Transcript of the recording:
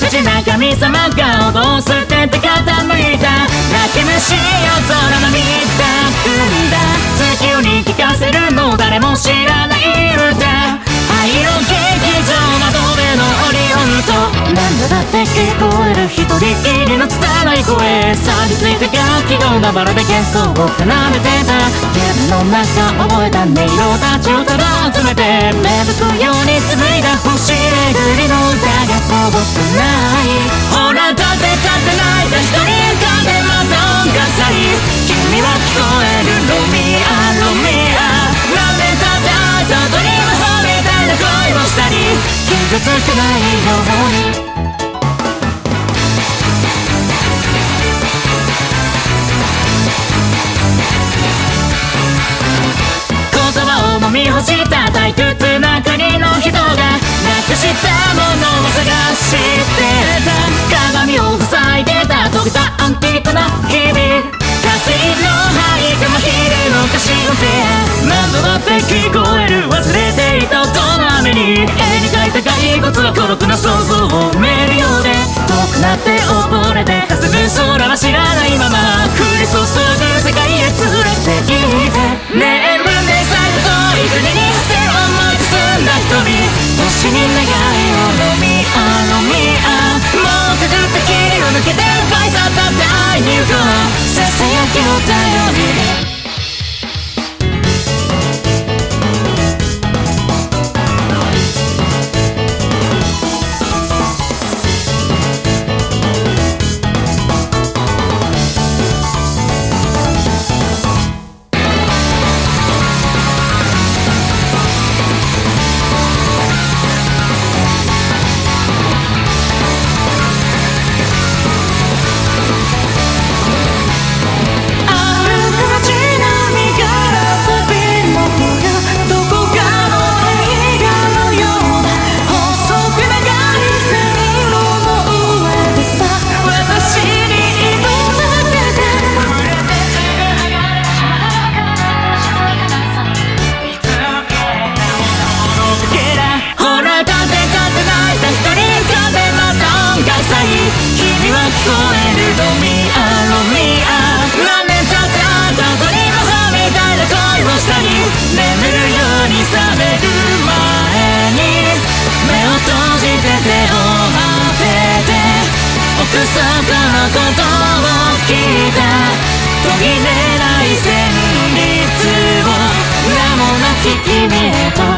ちな神様が脅すってて傾いた泣き虫よ空の見たんだ月に聞かせるの誰も知らない歌灰色劇場窓辺のオリオンと何度だって聞こえる一人きりの拙い声錆びついた楽器がバラで喧騒を奏でてた自分の中覚えた音色たちをただ集めて芽吹くように紡いだ星巡りの歌が遠くないほら立て立てないだ一人かでまた音が去り君は聞こえるロミアロミア何年経って会った後にもそうみたいな恋をしたり傷つけないように飲み干した退屈な国の人がなくしたものを探してた鏡を塞いでた溶けたアンティークな日々ガスの灰が真昼のカシオペア何度だって聞こえる忘れていた音の雨に絵に描いた骸骨は孤独な想像を埋めるようで遠くなって溺れて霞む空は知らないまま降り注ぐ世界へ連れて行って眠るねさ国に馳せ思い包んだ瞳星に願いをロミアロミアもうかかった霧を抜けて奪い去ったって愛に行こうささやきを頼りに君は聞こえるロミアロミア何年経って会った後にもそうみたいな恋をしたり眠るように覚める前に目を閉じて手を当てて奥底のことを聞いた途切れない旋律を名もなき君へと